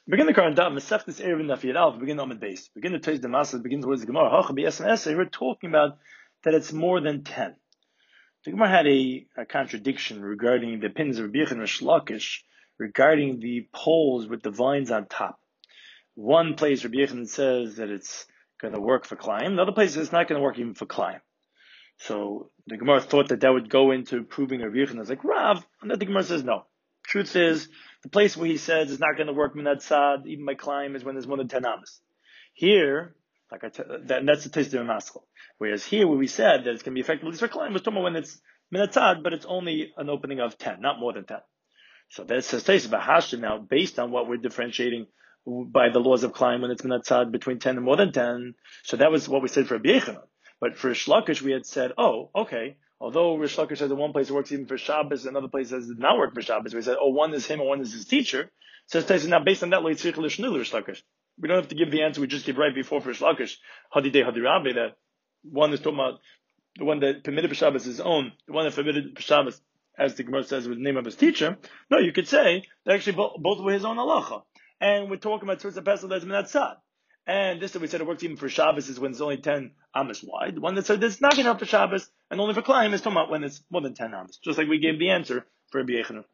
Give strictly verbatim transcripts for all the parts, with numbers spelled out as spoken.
Begin the current daf, Masechtas Eruvin Daf Yud Aleph, begin Amud Beis. Begin the Toys Damascus, begin towards the Gemara. Hacha B S and S, we're talking about that it's more than ten. The Gemara had a, a contradiction regarding the pins of Rabbi Yochanan and Rish Lakish, regarding the poles with the vines on top. One place Rabbi Yochanan says that it's going to work for Klayim, another place it's not going to work even for Klayim. So the Gemara thought that that would go into proving Rabbi Yochanan. It's like Rav, and then the Gemara says no. Truth is, the place where he says it's not going to work minat sad, even by Klayim, is when there's more than ten amas. Here, like I t- that, that's the taste of Maskal. Whereas here, where we said that it's going to be effective at least for Klayim, was talking about when it's minat sad, but it's only an opening of ten, not more than ten. So that says taste of Hashim now, based on what we're differentiating by the laws of Klayim when it's minat sad between ten and more than ten. So that was what we said for Rabbi Yochanan. But for Rish Lakish, we had said, oh, okay. Although Rish Lakish says in one place it works even for Shabbos, another place says it does not work for Shabbos. We said, oh, one is him and one is his teacher. So it's now based on that, Rish Lakish. We don't have to give the answer we just give right before for Rish Lakish. Hadidei Hadirabe, that one is talking about the one that permitted for Shabbos is his own, the one that permitted for Shabbos, as the Gemara says, with the name of his teacher. No, you could say that actually both, both were his own halacha. And we're talking about Tzurza Pesach that's Minat Sad. And this that we said it works even for Shabbos is when it's only ten amas wide. The one that said it's not going to help for Shabbos and only for Klayim is talking about when it's more than ten amas. Just like we gave the answer for Rabbi Yochanan.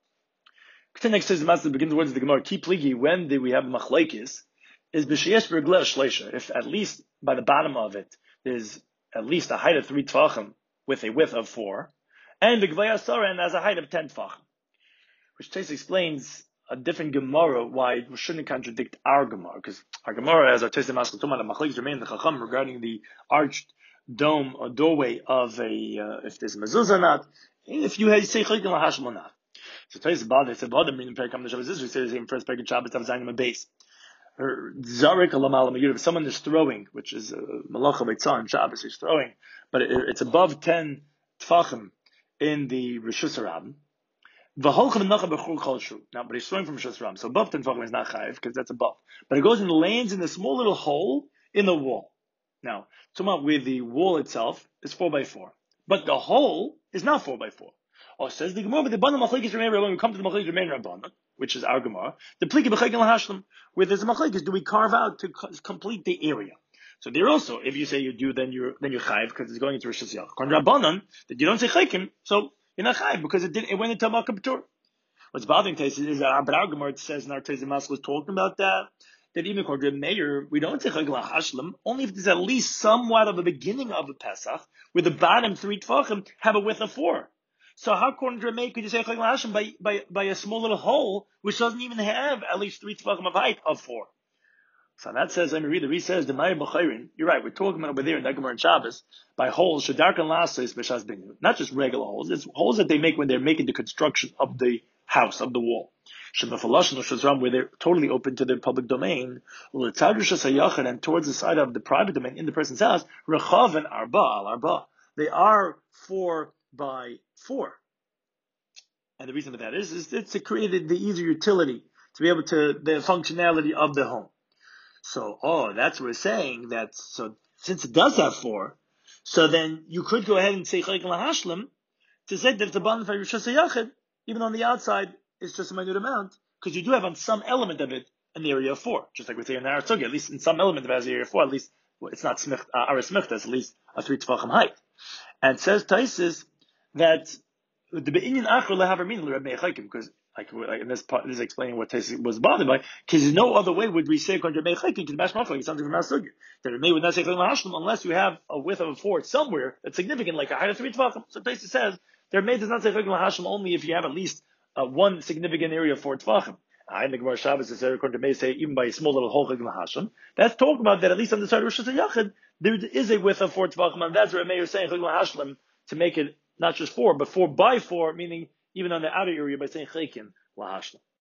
The next says the Master begins the words of the Gemara. Ki pligi, when did we have machlekes? Is b'sheyesh b'regleh shleisha. If at least by the bottom of it there's at least a height of three tefachim with a width of four, and the gvei asara and has a height of ten tefachim, which Tais explains a different Gemara why it shouldn't contradict our Gemara, because our Gemara, as our Tais Maskal Tumah, the machlekes remain the Chacham regarding the arched dome or doorway of a uh, if there's a mezuzah or not, if you say chaykin lahashim or not. So Tais Bad, said Bad, meaning Perikam the Shabbos. This we say the same first Perikam Shabbos of Zayin base. Or Zarek alamal amayud. If someone is throwing, which is a malacha beitzah in Shabbos, he's throwing, but it, it's above ten tefachim in the Rishus Harabim. Now, but he's throwing from Rishus Harabim, so above ten tefachim is not chayiv because that's above. But it goes and lands in a small little hole in the wall. Now, talking about where the wall itself is four by four, but the hole is not four by four. Or says the Gemara, but the Bana Machlekes Remain when we come to the Machlekes Remain Rabbana, which is our Gemara, the Pliki B'Chaykin Lahashlim, where there's a Machlekes, do we carve out to co- complete the area? So there also, if you say you do, then you're then you're chayiv because it's going into Rosh Hashanah. Kon Rabbanan, that you don't say Chaykim, so you're not chayiv because it did it went into Makkah B'Tur. What's bothering Tais is that our Gemara says in our Tais Maskal was talking about that. That even according to Meir, we don't say Chaykim Lahashlim only if there's at least somewhat of a beginning of a Pesach, where the bottom three tefachim have a width of four. So how, according to Meir, could you say Chaykim Lahashlim by, by, by a small little hole, which doesn't even have at least three tefachim of height of four? So that says, let me read the Re says, the Meir B'Chayrin, you're right, we're talking about over there in the Gemara and Shabbos, by holes, Shadarkan Lasais B'Shas Binu, not just regular holes, it's holes that they make when they're making the construction of the house, of the wall. Where they're totally open to the public domain, and towards the side of the private domain in the person's house, Rechav Arba al Arba. They are four by four. And the reason for that is, is it's to create the easier utility, to be able to, the functionality of the home. So, oh, that's what we're saying, that, so, since it does have four, so then you could go ahead and say Chaykin Lahashlim, to say that it's a ban for Rishus HaYachid, even on the outside, it's just a minute amount, because you do have on some element of it an area of four, just like we say in our Sugi, at least in some element of it has an area of four, at least, well, it's not smich, uh, Aris Michta, it's at least a three tefachim height. And it says Taisis that the Be'inyan Achar lehaver min l'Rabbi Chaykim, because like, like in this part, this is explaining what Taisis was bothered by, because there's no other way would we say according to Rabbi Chaykim to the Mash Machlik, something from our Sugi, that Rabbi would not say Chaykim Lahashlim unless you have a width of a four somewhere that's significant, like a height of three tefachim. So Taisis says, the Rabbi does not say Chaykim Lahashlim only if you have at least Uh, one significant area for tefachim. I in the Gemara Shabbos is according to Meir say even by a small little hole chaykim lahashlim. That's talking about that at least on the side of Rosh Hashanah there is a width of four tefachim, and that's where Meir is saying chaykim lahashlim to make it not just four but four by four, meaning even on the outer area by saying chaykim lahashlim.